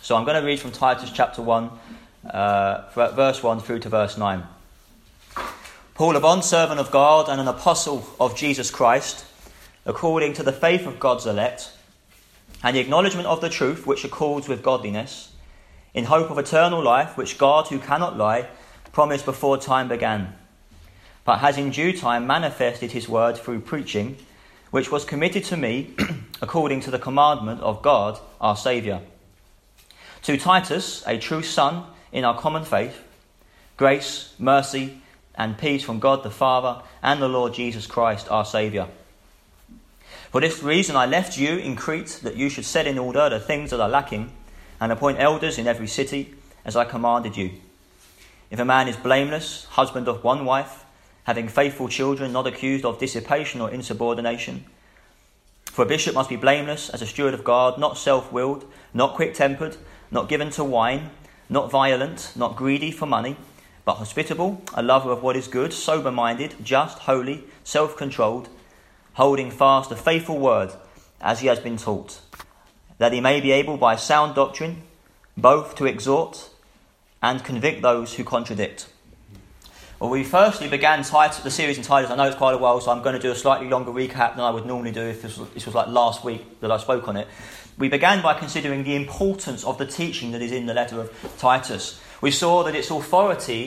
So I'm going to read from Titus chapter 1, verse 1 through to verse 9. Paul, a bondservant of God and an apostle of Jesus Christ, according to the faith of God's elect, and the acknowledgement of the truth which accords with godliness, in hope of eternal life, which God, who cannot lie, promised before time began, but has in due time manifested his word through preaching, which was committed to me according to the commandment of God our Saviour. To Titus, a true son in our common faith, grace, mercy, and peace from God the Father and the Lord Jesus Christ our Saviour. For this reason I left you in Crete, that you should set in order the things that are lacking, and appoint elders in every city, as I commanded you. If a man is blameless, husband of one wife, having faithful children, not accused of dissipation or insubordination. For a bishop must be blameless as a steward of God, not self-willed, not quick-tempered, not given to wine, not violent, not greedy for money, but hospitable, a lover of what is good, sober-minded, just, holy, self-controlled, holding fast the faithful word as he has been taught, that he may be able by sound doctrine both to exhort and convict those who contradict. Well, we firstly began the series in Titus. I know it's quite a while, so I'm going to do a slightly longer recap than I would normally do if this was like last week that I spoke on it. We began by considering the importance of the teaching that is in the letter of Titus. We saw that its authority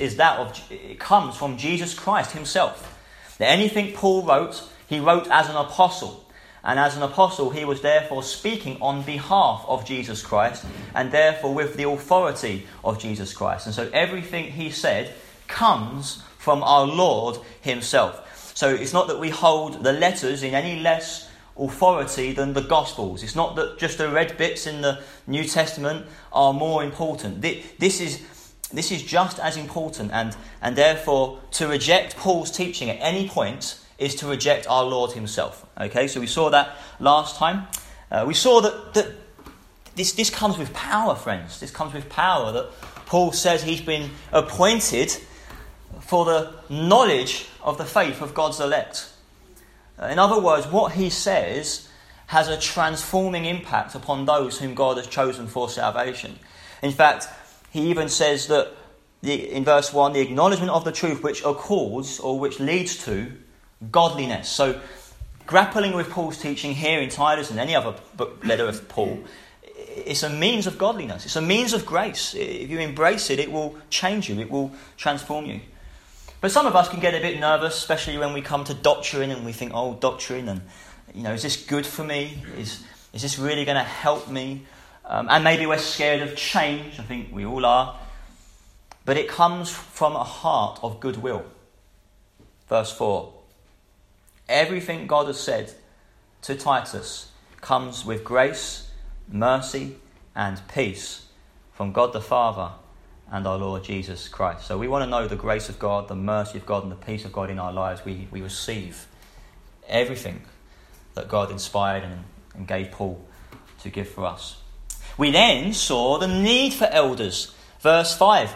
it comes from Jesus Christ himself. That anything Paul wrote, he wrote as an apostle. And as an apostle, he was therefore speaking on behalf of Jesus Christ, and therefore with the authority of Jesus Christ. And so everything he said comes from our Lord himself. So it's not that we hold the letters in any less authority than the Gospels. It's not that just the red bits in the New Testament are more important. This is just as important, and therefore to reject Paul's teaching at any point is to reject our Lord himself. Okay, so we saw that last time. We saw that this comes with power, friends. This comes with power, that Paul says he's been appointed for the knowledge of the faith of God's elect. In other words, what he says has a transforming impact upon those whom God has chosen for salvation. In fact, he even says that in verse 1, the acknowledgement of the truth which accords or which leads to godliness. So grappling with Paul's teaching here in Titus and any other letter of Paul, it's a means of godliness. It's a means of grace. If you embrace it, it will change you. It will transform you. But some of us can get a bit nervous, especially when we come to doctrine and we think, oh, doctrine, and is this good for me? Is this really going to help me? And maybe we're scared of change. I think we all are. But it comes from a heart of goodwill. Verse 4. Everything God has said to Titus comes with grace, mercy, and peace from God the Father and our Lord Jesus Christ. So we want to know the grace of God, the mercy of God, and the peace of God in our lives. We receive everything that God inspired and gave Paul to give for us. We then saw the need for elders. Verse 5,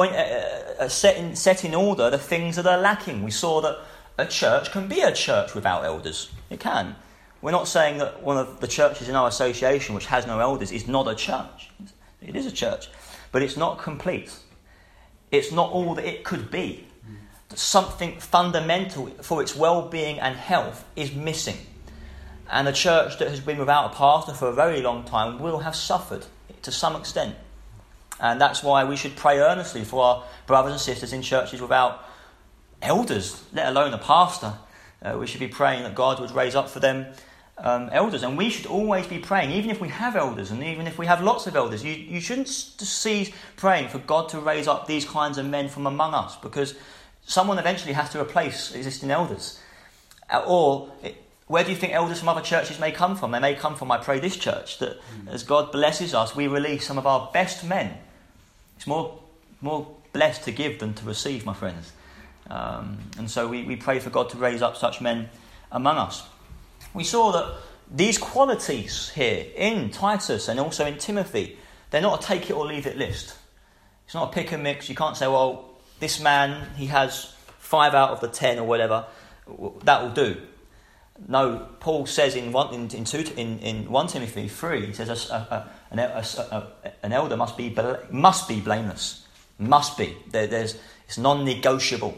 set in order the things that are lacking. We saw that a church can be a church without elders. It can. We're not saying that one of the churches in our association which has no elders is not a church. It is a church. But it's not complete. It's not all that it could be. Something fundamental for its well-being and health is missing. And a church that has been without a pastor for a very long time will have suffered to some extent. And that's why we should pray earnestly for our brothers and sisters in churches without elders, let alone a pastor. We should be praying that God would raise up for them elders. And we should always be praying, even if we have elders and even if we have lots of elders, you shouldn't cease praying for God to raise up these kinds of men from among us, because someone eventually has to replace existing elders. Where do you think elders from other churches may come from? They may come from, I pray, this church, that as God blesses us, we release some of our best men. It's more blessed to give than to receive, my friends. And so we pray for God to raise up such men among us. We saw that these qualities here in Titus and also in Timothy, they're not a take it or leave it list. It's not a pick and mix. You can't say, well, this man, he has 5 out of the 10 or whatever. That will do. No, Paul says in 1 Timothy 3, he says an elder must be blameless. Must be. It's non-negotiable,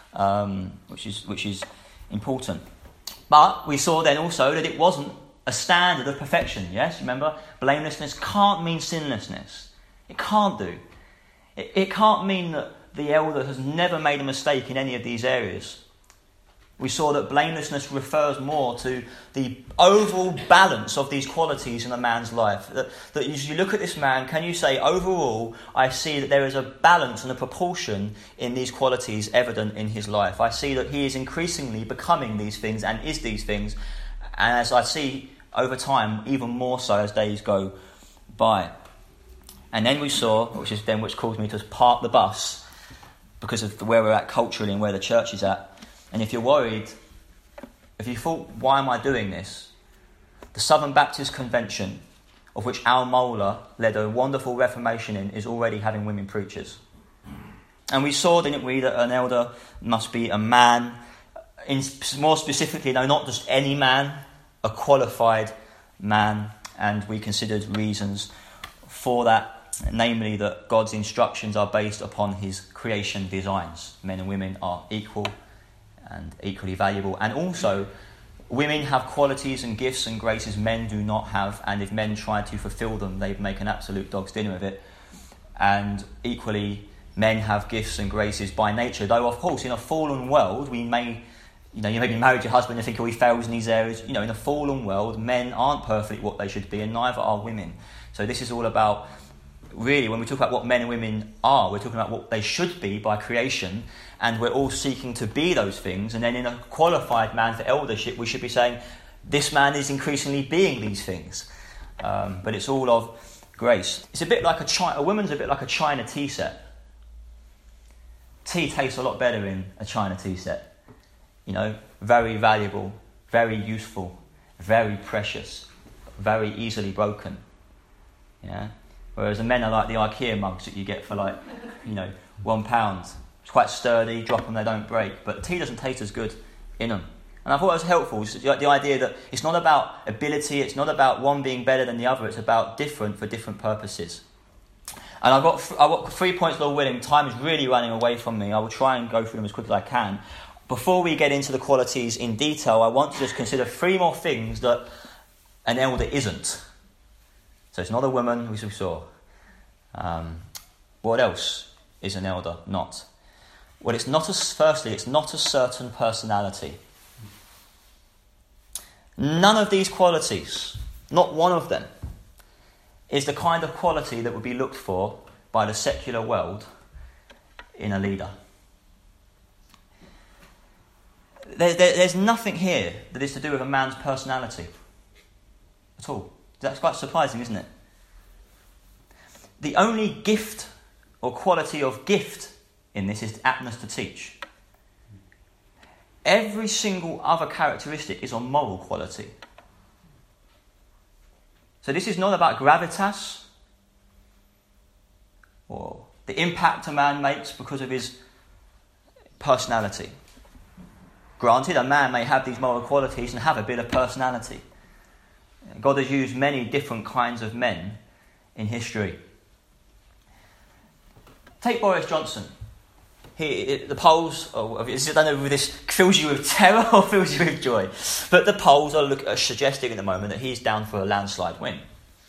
which is important. But we saw then also that it wasn't a standard of perfection. Yes, remember, blamelessness can't mean sinlessness. It can't do. It can't mean that the elder has never made a mistake in any of these areas. We saw that blamelessness refers more to the overall balance of these qualities in a man's life. That as you look at this man, can you say, overall, I see that there is a balance and a proportion in these qualities evident in his life. I see that he is increasingly becoming these things and is these things. And as I see over time, even more so as days go by. And then we saw, which caused me to park the bus because of where we're at culturally and where the church is at. And if you're worried, if you thought, why am I doing this? The Southern Baptist Convention, of which Al Mohler led a wonderful reformation in, is already having women preachers. And we saw, didn't we, that an elder must be a man, more specifically, no, not just any man, a qualified man. And we considered reasons for that, namely that God's instructions are based upon his creation designs. Men and women are equal and equally valuable. And also, women have qualities and gifts and graces men do not have, and if men try to fulfill them, they'd make an absolute dog's dinner of it. And equally, men have gifts and graces by nature, though of course in a fallen world, you may be married to your husband and think, he fails in these areas. In a fallen world, men aren't perfectly what they should be, and neither are women. So this is all about, really, when we talk about what men and women are, we're talking about what they should be by creation, and we're all seeking to be those things. And then in a qualified man for eldership, we should be saying, this man is increasingly being these things. But it's all of grace. It's a bit like a woman's a bit like a China tea set. Tea tastes a lot better in a China tea set. Very valuable, very useful, very precious, very easily broken. Yeah. Whereas the men are like the IKEA mugs that you get for £1. It's quite sturdy, drop them, they don't break. But tea doesn't taste as good in them. And I thought it was helpful, the idea that it's not about ability, it's not about one being better than the other, it's about different for different purposes. And I've got 3 points, Lord willing. Time is really running away from me. I will try and go through them as quick as I can. Before we get into the qualities in detail, I want to just consider 3 more things that an elder isn't. So it's not a woman, as we saw. What else is an elder not? Well, it's not a certain personality. None of these qualities, not one of them, is the kind of quality that would be looked for by the secular world in a leader. There's nothing here that is to do with a man's personality at all. That's quite surprising, isn't it? The only gift or quality of gift in this is aptness to teach. Every single other characteristic is on moral quality. So this is not about gravitas or the impact a man makes because of his personality. Granted, a man may have these moral qualities and have a bit of personality. God has used many different kinds of men in history. Take Boris Johnson. The polls, I don't know if this fills you with terror or fills you with joy, but the polls are suggesting at the moment that he's down for a landslide win.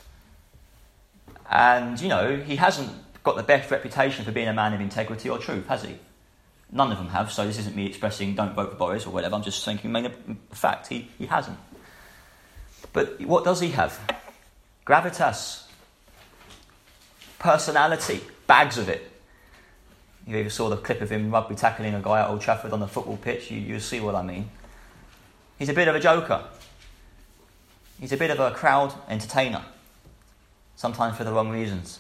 And, he hasn't got the best reputation for being a man of integrity or truth, has he? None of them have, so this isn't me expressing don't vote for Boris or whatever. I'm just thinking, a fact, he hasn't. But what does he have? Gravitas. Personality. Bags of it. If you ever saw the clip of him rugby tackling a guy at Old Trafford on the football pitch, you'll see what I mean. He's a bit of a joker. He's a bit of a crowd entertainer. Sometimes for the wrong reasons.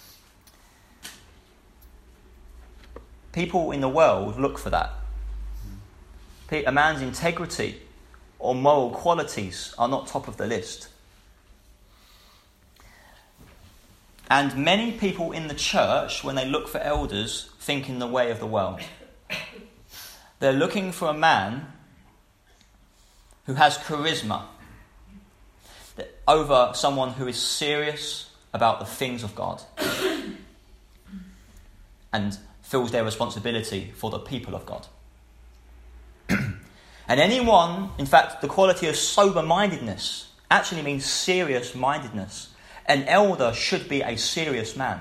People in the world look for that. A man's integrity or moral qualities are not top of the list. And many people in the church, when they look for elders, think in the way of the world. They're looking for a man who has charisma over someone who is serious about the things of God and feels their responsibility for the people of God. And anyone, in fact, the quality of sober-mindedness actually means serious-mindedness. An elder should be a serious man,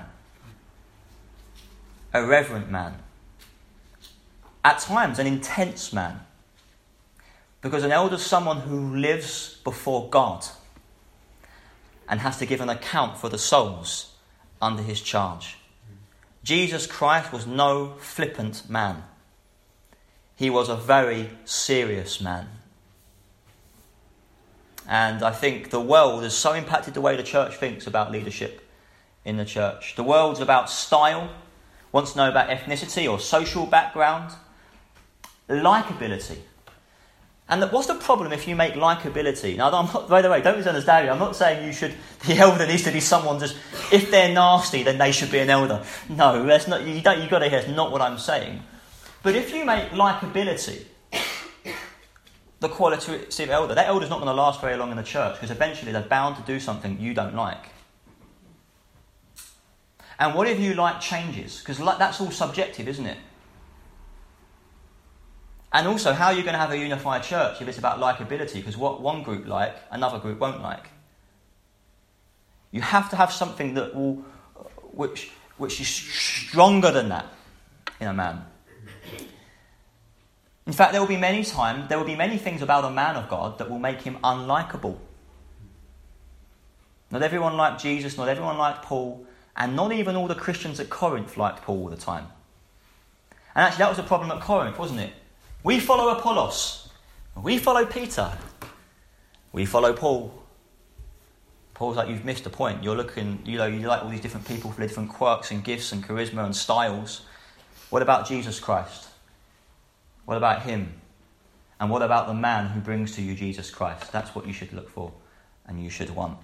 a reverent man, at times an intense man, because an elder is someone who lives before God and has to give an account for the souls under his charge. Jesus Christ was no flippant man. He was a very serious man. And I think the world has so impacted the way the church thinks about leadership in the church. The world's about style, wants to know about ethnicity or social background, likability. And what's the problem if you make likability? Now, I'm not, by the way, don't misunderstand me. I'm not saying the elder needs to be someone just, if they're nasty, then they should be an elder. No, that's not. You've got to hear. That's not what I'm saying. But if you make likability the quality of elder, that elder's not going to last very long in the church, because eventually they're bound to do something you don't like. And whatever you like changes, because that's all subjective, isn't it? And also, how are you going to have a unified church if it's about likability? Because what one group like, another group won't like. You have to have something that which is stronger than that in a man. In fact, there will be many things about a man of God that will make him unlikable. Not everyone liked Jesus, not everyone liked Paul, and not even all the Christians at Corinth liked Paul all the time. And actually, that was the problem at Corinth, wasn't it? We follow Apollos. We follow Peter. We follow Paul. Paul's like, you've missed the point. You're looking, you like all these different people for their different quirks and gifts and charisma and styles. What about Jesus Christ? What about him? And what about the man who brings to you Jesus Christ? That's what you should look for and you should want.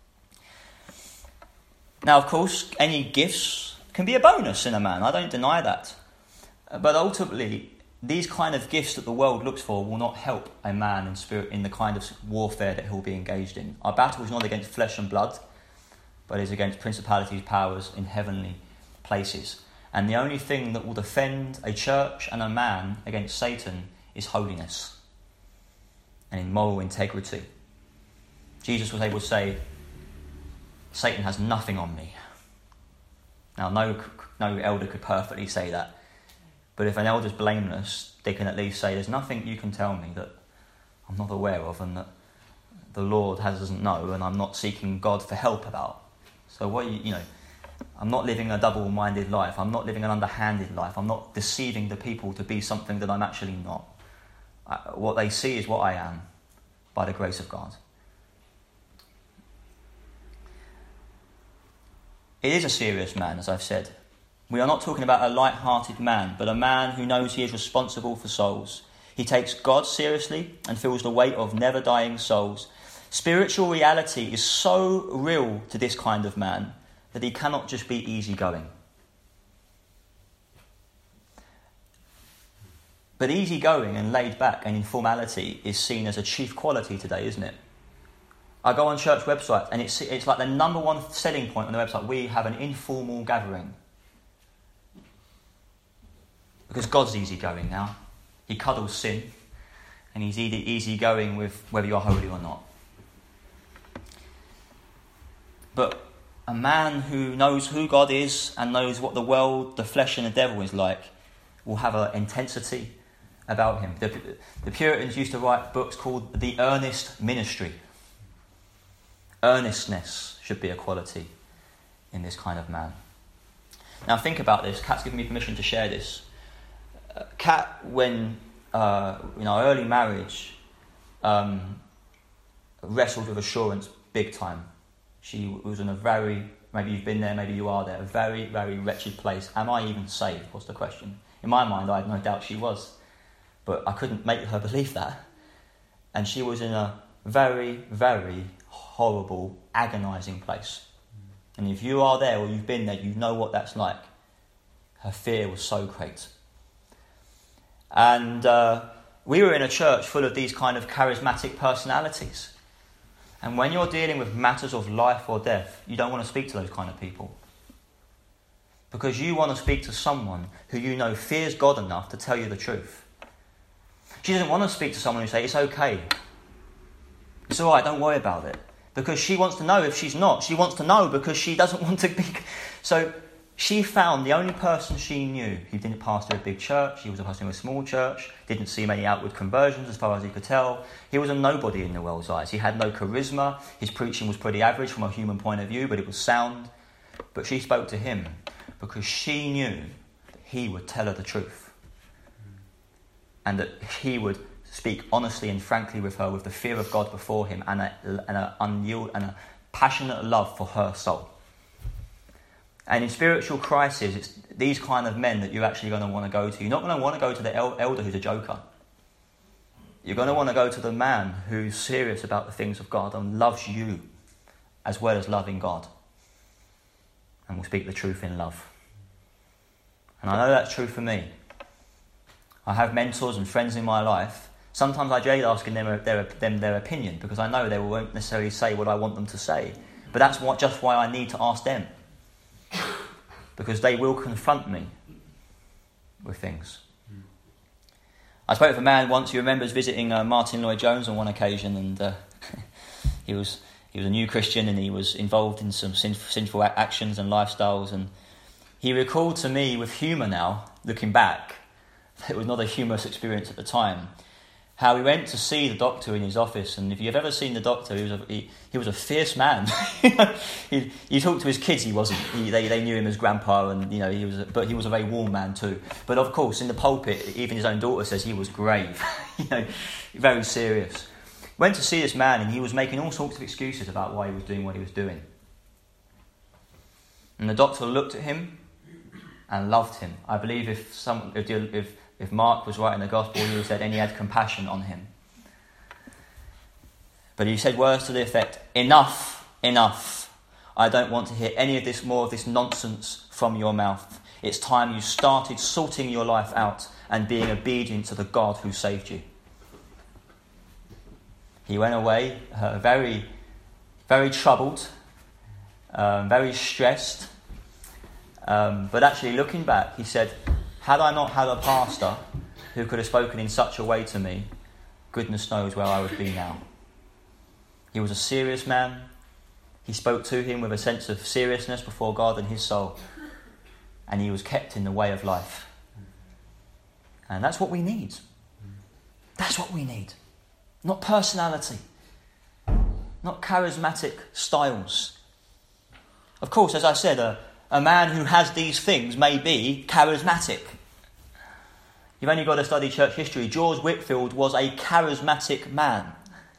Now, of course, any gifts can be a bonus in a man. I don't deny that. But ultimately, these kind of gifts that the world looks for will not help a man in spirit in the kind of warfare that he'll be engaged in. Our battle is not against flesh and blood, but is against principalities, powers in heavenly places. And the only thing that will defend a church and a man against Satan is holiness and in moral integrity. Jesus was able to say, Satan has nothing on me. Now, no elder could perfectly say that. But if an elder's blameless, they can at least say, there's nothing you can tell me that I'm not aware of and that the Lord doesn't know and I'm not seeking God for help about. So I'm not living a double-minded life. I'm not living an underhanded life. I'm not deceiving the people to be something that I'm actually not. What they see is what I am by the grace of God. It is a serious man, as I've said. We are not talking about a light-hearted man, but a man who knows he is responsible for souls. He takes God seriously and feels the weight of never-dying souls. Spiritual reality is so real to this kind of man that he cannot just be easygoing. But easygoing and laid back and informality is seen as a chief quality today, isn't it? I go on church websites and it's like the number one selling point on the website. We have an informal gathering. Because God's easygoing now. He cuddles sin and he's easygoing with whether you're holy or not. But a man who knows who God is and knows what the world, the flesh and the devil is like will have an intensity about him. The Puritans used to write books called The Earnest Ministry. Earnestness should be a quality in this kind of man. Now think about this. Kat's given me permission to share this. Kat, when early marriage, wrestled with assurance big time. She was in a very, maybe you've been there, maybe you are there, a very, very wretched place. Am I even saved? Was the question. In my mind, I had no doubt she was. But I couldn't make her believe that. And she was in a very, very horrible, agonising place. And if you are there or you've been there, you know what that's like. Her fear was so great. And we were in a church full of these kind of charismatic personalities. And when you're dealing with matters of life or death, you don't want to speak to those kind of people. Because you want to speak to someone who you know fears God enough to tell you the truth. She doesn't want to speak to someone who says, it's okay. It's all right, don't worry about it. Because she wants to know if she's not. She wants to know because she doesn't want to be... So she found the only person she knew who didn't pastor a big church. He was a pastor in a small church. Didn't see many outward conversions as far as he could tell. He was a nobody in the world's eyes. He had no charisma. His preaching was pretty average from a human point of view, but it was sound. But she spoke to him because she knew that he would tell her the truth. And that he would speak honestly and frankly with her with the fear of God before him and a passionate love for her soul. And in spiritual crisis, it's these kind of men that you're actually going to want to go to. You're not going to want to go to the elder who's a joker. You're going to want to go to the man who's serious about the things of God and loves you as well as loving God. And will speak the truth in love. And I know that's true for me. I have mentors and friends in my life. Sometimes I dread asking them their opinion because I know they won't necessarily say what I want them to say. But that's just why I need to ask them. Because they will confront me with things. I spoke with a man once who remembers visiting Martin Lloyd-Jones on one occasion, and he was a new Christian and he was involved in some sinful actions and lifestyles, and he recalled to me with humour now, looking back, it was not a humorous experience at the time, how he went to see the doctor in his office. And if you've ever seen the doctor, he was a fierce man. You talk to his kids, he wasn't. They knew him as grandpa, and but he was a very warm man too. But of course, in the pulpit, even his own daughter says he was grave, very serious. Went to see this man, and he was making all sorts of excuses about why he was doing what he was doing. And the doctor looked at him and loved him. I believe if Mark was writing the gospel, he would have said, and he had compassion on him. But he said words to the effect, enough. I don't want to hear any of this, more of this nonsense from your mouth. It's time you started sorting your life out and being obedient to the God who saved you. He went away very, very troubled, very stressed. But actually looking back, he said, had I not had a pastor who could have spoken in such a way to me, goodness knows where I would be now. He was a serious man. He spoke to him with a sense of seriousness before God and his soul. And he was kept in the way of life. And that's what we need. That's what we need. Not personality. Not charismatic styles. Of course, as I said, a man who has these things may be charismatic. You've only got to study church history. George Whitefield was a charismatic man.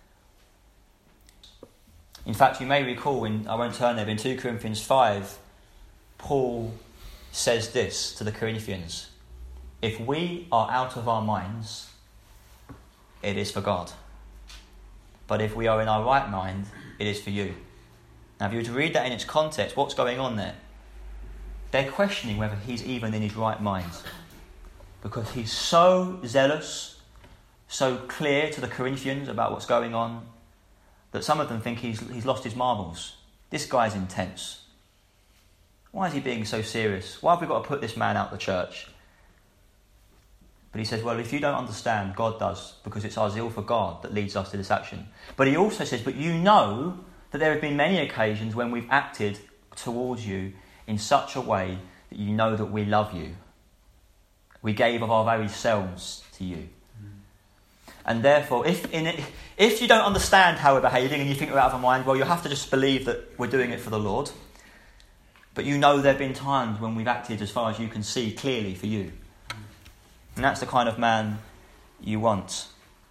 In fact, you may recall, I won't turn there, but in 2 Corinthians 5, Paul says this to the Corinthians: if we are out of our minds, it is for God. But if we are in our right mind, it is for you. Now, if you were to read that in its context, what's going on there? They're questioning whether he's even in his right mind. Because he's so zealous, so clear to the Corinthians about what's going on, that some of them think he's lost his marbles. This guy's intense. Why is he being so serious? Why have we got to put this man out of the church? But he says, well, if you don't understand, God does, because it's our zeal for God that leads us to this action. But he also says, but you know that there have been many occasions when we've acted towards you in such a way that you know that we love you. We gave of our very selves to you. And therefore, if you don't understand how we're behaving and you think we're out of our mind, well, you'll have to just believe that we're doing it for the Lord. But you know there have been times when we've acted, as far as you can see, clearly for you. And that's the kind of man you want.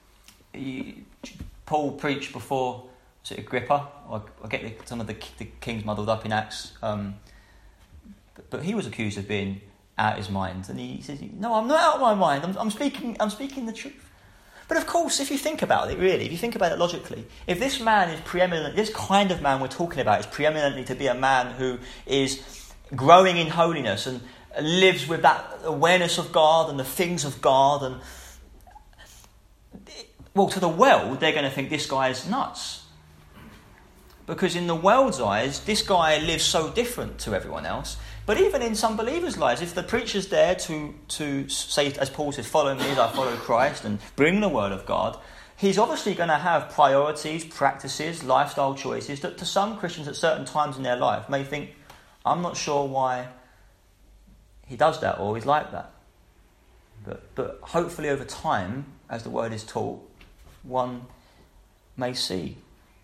Paul preached before, was it Agrippa? I get some of the kings muddled up in Acts. But he was accused of being out of his mind. And he says, no, I'm not out of my mind. I'm speaking the truth. But of course, if you think about it, really, if you think about it logically, if this man is preeminent, this kind of man we're talking about is preeminently to be a man who is growing in holiness and lives with that awareness of God and the things of God, and well, to the world, they're going to think this guy is nuts. Because in the world's eyes, this guy lives so different to everyone else. But even in some believers' lives, if the preacher's there to say, as Paul says, follow me as I follow Christ, and bring the word of God, he's obviously going to have priorities, practices, lifestyle choices that to some Christians at certain times in their life may think, I'm not sure why he does that or he's like that. But hopefully over time, as the word is taught, one may see.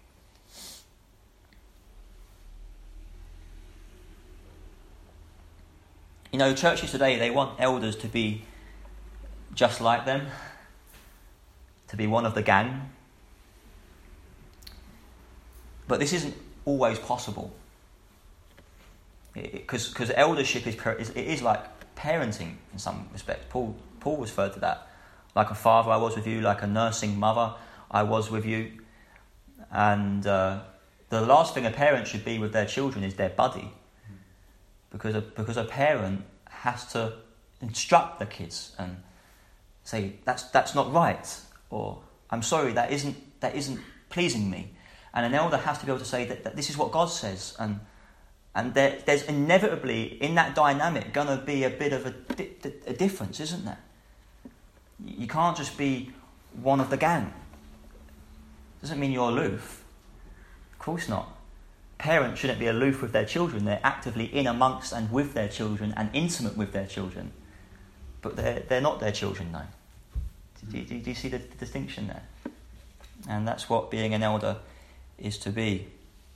You know, churches today, they want elders to be just like them, to be one of the gang. But this isn't always possible. Because eldership is like parenting in some respects. Paul referred to that. Like a father I was with you, like a nursing mother I was with you. And the last thing a parent should be with their children is their buddy. Because a parent has to instruct the kids and say, that's not right, or I'm sorry, that isn't pleasing me. And an elder has to be able to say that this is what God says, and there's inevitably in that dynamic going to be a bit of a difference, isn't there? You can't just be one of the gang. Doesn't mean you're aloof. Of course not. Parents shouldn't be aloof with their children. They're actively in amongst and with their children and intimate with their children. But they're not their children, no. Do you see the distinction there? And that's what being an elder is to be.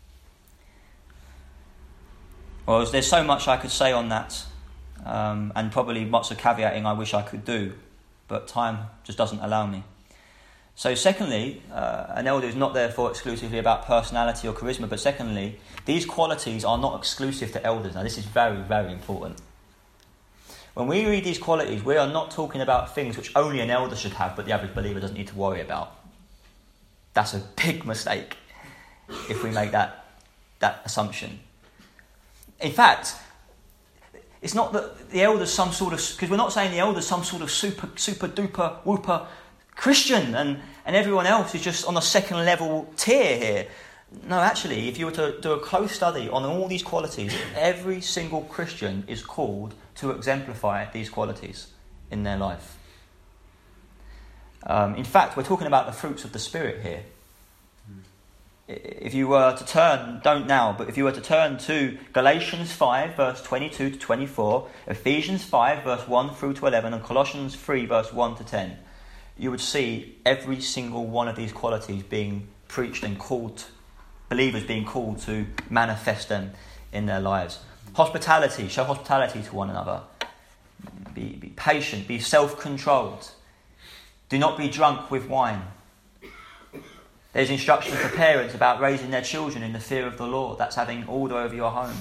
Well, there's so much I could say on that, and probably lots of caveating I wish I could do, but time just doesn't allow me. So secondly, an elder is not therefore exclusively about personality or charisma, but secondly, these qualities are not exclusive to elders. Now this is very, very important. When we read these qualities, we are not talking about things which only an elder should have, but the average believer doesn't need to worry about. That's a big mistake if we make that assumption. In fact, it's not that the elder's some sort of, because we're not saying the elder's some sort of super duper whooper Christian and everyone else is just on a second level tier here. No, actually, if you were to do a close study on all these qualities, every single Christian is called to exemplify these qualities in their life. In fact, we're talking about the fruits of the Spirit here. If you were to turn, don't now, but if you were to turn to Galatians 5, verse 22 to 24, Ephesians 5, verse 1 through to 11, and Colossians 3, verse 1 to 10, you would see every single one of these qualities being preached and called, believers being called to manifest them in their lives. Hospitality, show hospitality to one another. Be patient, be self-controlled. Do not be drunk with wine. There's instruction for parents about raising their children in the fear of the Lord. That's having order over your home.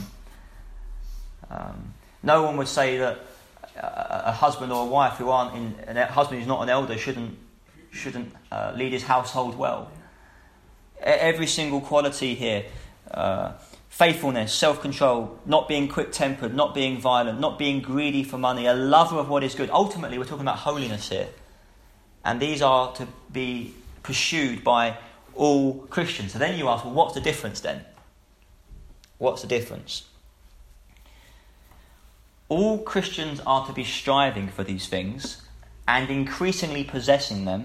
No one would say that a husband or a wife who a husband who's not an elder shouldn't lead his household well. Every single quality here, faithfulness, self-control, not being quick-tempered, not being violent, not being greedy for money, a lover of what is good. Ultimately, we're talking about holiness here. And these are to be pursued by all Christians. So then you ask, well, what's the difference then? What's the difference? All Christians are to be striving for these things and increasingly possessing them.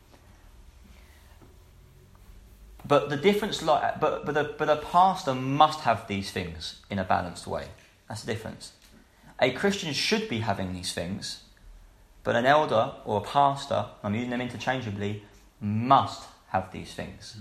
But the difference, but a pastor must have these things in a balanced way. That's the difference. A Christian should be having these things, but an elder or a pastor, I'm using them interchangeably, must have these things.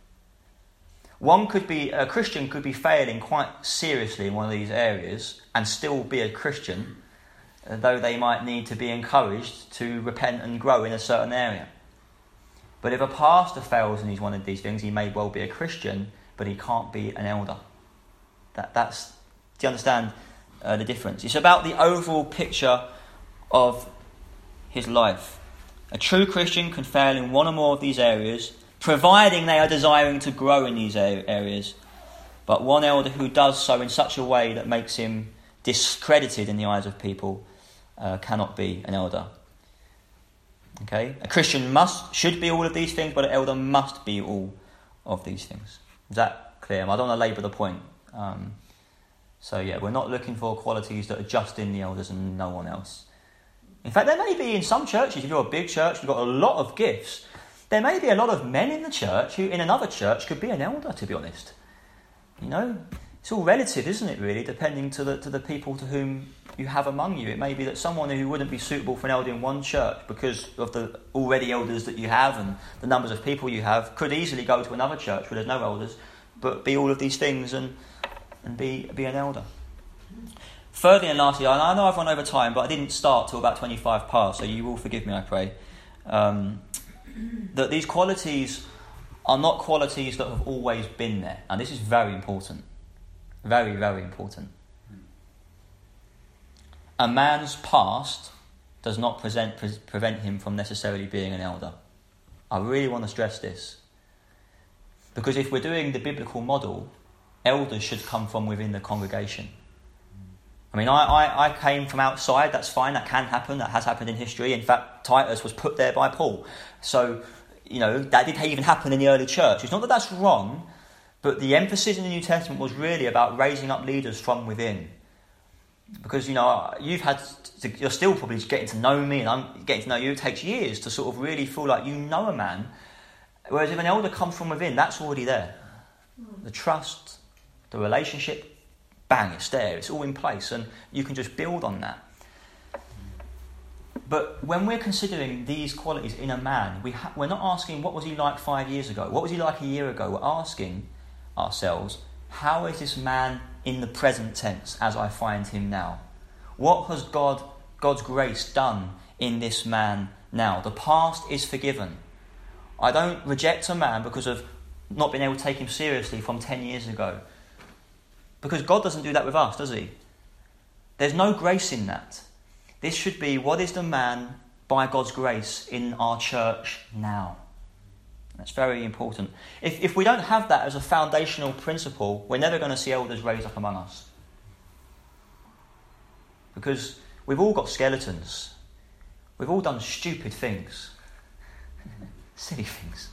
A Christian could be failing quite seriously in one of these areas and still be a Christian, though they might need to be encouraged to repent and grow in a certain area. But if a pastor fails in one of these things, he may well be a Christian, but he can't be an elder. Do you understand the difference? It's about the overall picture of his life. A true Christian can fail in one or more of these areas, providing they are desiring to grow in these areas. But one elder who does so in such a way that makes him discredited in the eyes of people cannot be an elder. Okay, a Christian should be all of these things, but an elder must be all of these things. Is that clear. I don't want to labour the point. So we're not looking for qualities that are just in the elders and no one else. In fact, there may be in some churches, if you're a big church, you've got a lot of gifts, there may be a lot of men in the church who in another church could be an elder, to be honest. It's all relative, isn't it, really, depending to the people to whom you have among you. It may be that someone who wouldn't be suitable for an elder in one church because of the already elders that you have and the numbers of people you have could easily go to another church where there's no elders, but be all of these things and be an elder. Thirdly and lastly, I know I've run over time, but I didn't start till about 25 past, so you will forgive me, I pray, that these qualities are not qualities that have always been there. And this is very important. Very, very important. A man's past does not prevent him from necessarily being an elder. I really want to stress this. Because if we're doing the biblical model, elders should come from within the congregation. I mean, I came from outside, that's fine, that can happen, that has happened in history. In fact, Titus was put there by Paul. So, that did even happen in the early church. It's not that that's wrong, but the emphasis in the New Testament was really about raising up leaders from within. Because, you're still probably getting to know me and I'm getting to know you. It takes years to sort of really feel like you know a man. Whereas if an elder comes from within, that's already there. The trust, the relationship, bang, it's there. It's all in place and you can just build on that. But when we're considering these qualities in a man, we're not asking what was he like 5 years ago? What was he like a year ago? We're asking ourselves, how is this man in the present tense as I find him now? What has God's grace done in this man now? The past is forgiven. I don't reject a man because of not being able to take him seriously from 10 years ago. Because God doesn't do that with us, does he? There's no grace in that. This should be, what is the man by God's grace in our church now? That's very important. If we don't have that as a foundational principle, we're never going to see elders raised up among us. Because we've all got skeletons. We've all done stupid things. Silly things.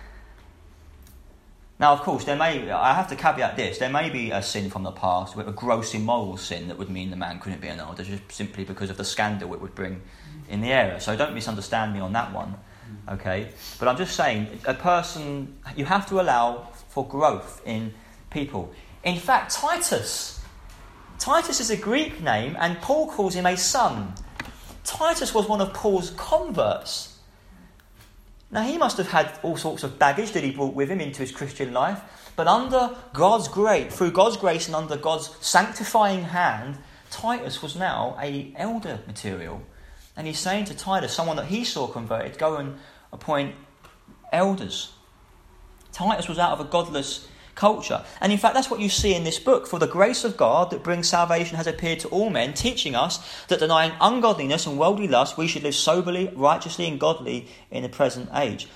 Now, of course, I have to caveat this, there may be a sin from the past, a gross immoral sin that would mean the man couldn't be an elder, just simply because of the scandal it would bring in the area. So don't misunderstand me on that one, okay? But I'm just saying, you have to allow for growth in people. In fact, Titus is a Greek name, and Paul calls him a son. Titus was one of Paul's converts. Now, he must have had all sorts of baggage that he brought with him into his Christian life, but under God's grace, through God's grace and under God's sanctifying hand, Titus was now an elder material. And he's saying to Titus, someone that he saw converted, go and appoint elders. Titus was out of a godless culture. And in fact, that's what you see in this book. For the grace of God that brings salvation has appeared to all men, teaching us that denying ungodliness and worldly lust, we should live soberly, righteously and godly in the present age.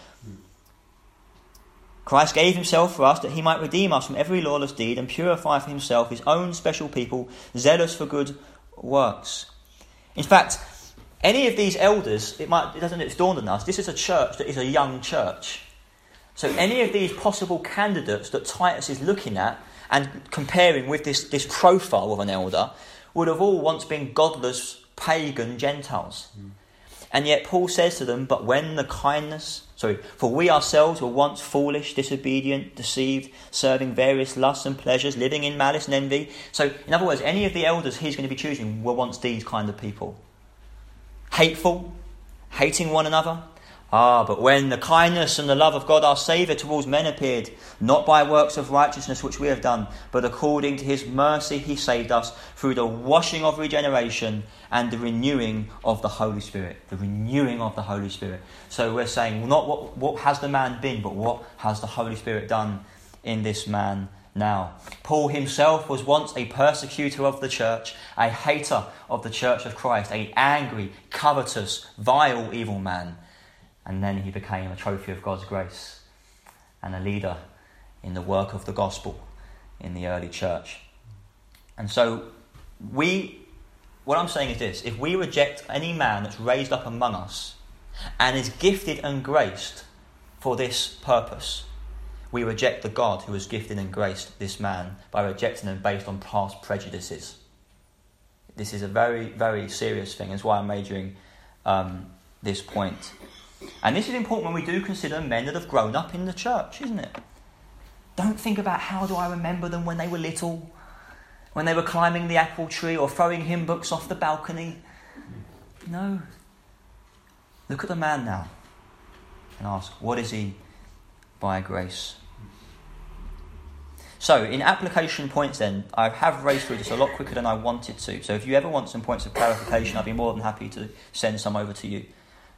Christ gave himself for us that he might redeem us from every lawless deed and purify for himself his own special people, zealous for good works. In fact, any of these elders, it's dawned on us, this is a church that is a young church. So any of these possible candidates that Titus is looking at and comparing with this profile of an elder would have all once been godless, pagan Gentiles. And yet Paul says to them, for we ourselves were once foolish, disobedient, deceived, serving various lusts and pleasures, living in malice and envy. So in other words, any of the elders he's going to be choosing were once these kind of people. Hateful, hating one another. But when the kindness and the love of God our Saviour towards men appeared, not by works of righteousness which we have done, but according to his mercy he saved us through the washing of regeneration and the renewing of the Holy Spirit. The renewing of the Holy Spirit. So we're saying not what has the man been, but what has the Holy Spirit done in this man now. Paul himself was once a persecutor of the church, a hater of the church of Christ, an angry, covetous, vile, evil man. And then he became a trophy of God's grace and a leader in the work of the gospel in the early church. And so what I'm saying is this: if we reject any man that's raised up among us and is gifted and graced for this purpose, we reject the God who has gifted and graced this man by rejecting him based on past prejudices. This is a very, very serious thing. That's why I'm majoring this point. And this is important when we do consider men that have grown up in the church, isn't it? Don't think about how do I remember them when they were little, when they were climbing the apple tree or throwing hymn books off the balcony. No. Look at the man now and ask, what is he by grace? So, in application points then, I have raced through this a lot quicker than I wanted to. So if you ever want some points of clarification, I'd be more than happy to send some over to you.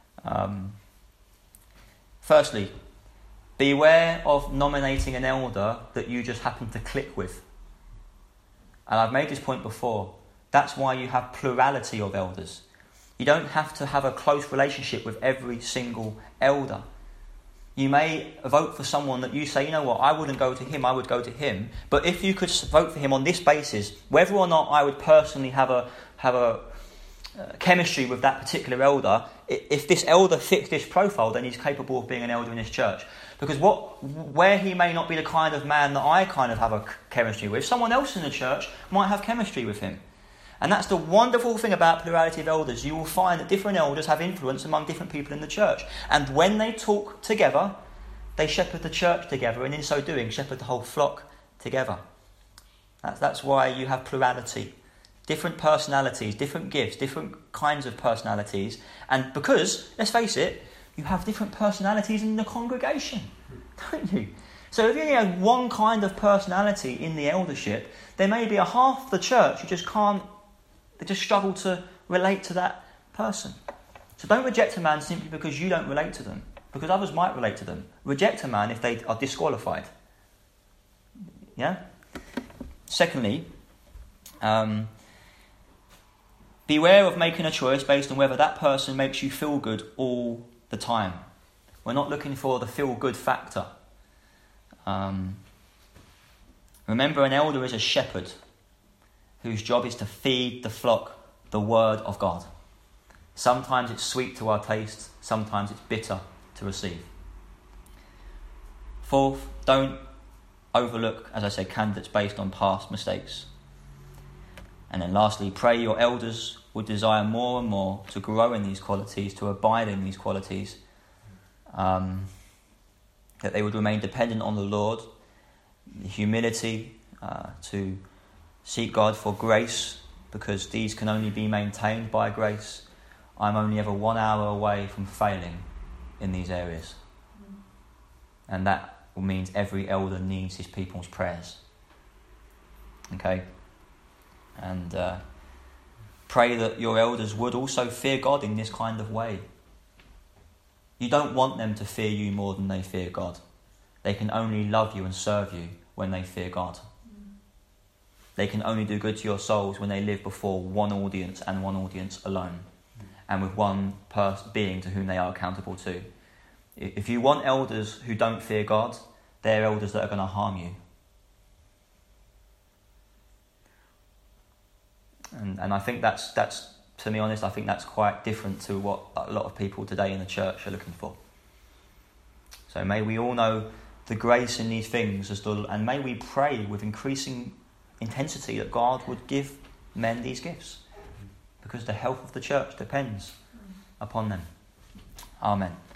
Firstly, beware of nominating an elder that you just happen to click with. And I've made this point before. That's why you have plurality of elders. You don't have to have a close relationship with every single elder. You may vote for someone that you say, you know what, I wouldn't go to him, I would go to him. But if you could vote for him on this basis, whether or not I would personally have a chemistry with that particular elder, if this elder fits this profile, then he's capable of being an elder in this church. Because where he may not be the kind of man that I kind of have a chemistry with, someone else in the church might have chemistry with him. And that's the wonderful thing about plurality of elders. You will find that different elders have influence among different people in the church. And when they talk together, they shepherd the church together, and in so doing, shepherd the whole flock together. That's why you have plurality. Different personalities, different gifts, different kinds of personalities. And because, let's face it, you have different personalities in the congregation, don't you? So if you only have one kind of personality in the eldership, there may be a half the church who just can't, they just struggle to relate to that person. So don't reject a man simply because you don't relate to them, because others might relate to them. Reject a man if they are disqualified. Yeah? Secondly, beware of making a choice based on whether that person makes you feel good all the time. We're not looking for the feel-good factor. Remember, an elder is a shepherd whose job is to feed the flock the word of God. Sometimes it's sweet to our taste, sometimes it's bitter to receive. Fourth, don't overlook, as I said, candidates based on past mistakes. And then lastly, pray your elders would desire more and more to grow in these qualities, to abide in these qualities, that they would remain dependent on the Lord, the humility to seek God for grace, because these can only be maintained by grace. I'm only ever 1 hour away from failing in these areas. And that means every elder needs his people's prayers. Okay? And pray that your elders would also fear God in this kind of way. You don't want them to fear you more than they fear God. They can only love you and serve you when they fear God. They can only do good to your souls when they live before one audience and one audience alone, and with one being to whom they are accountable to. If you want elders who don't fear God, they're elders that are going to harm you. And I think that's, to be honest, I think that's quite different to what a lot of people today in the church are looking for. So may we all know the grace in these things, and may we pray with increasing intensity that God would give men these gifts, because the health of the church depends upon them. Amen.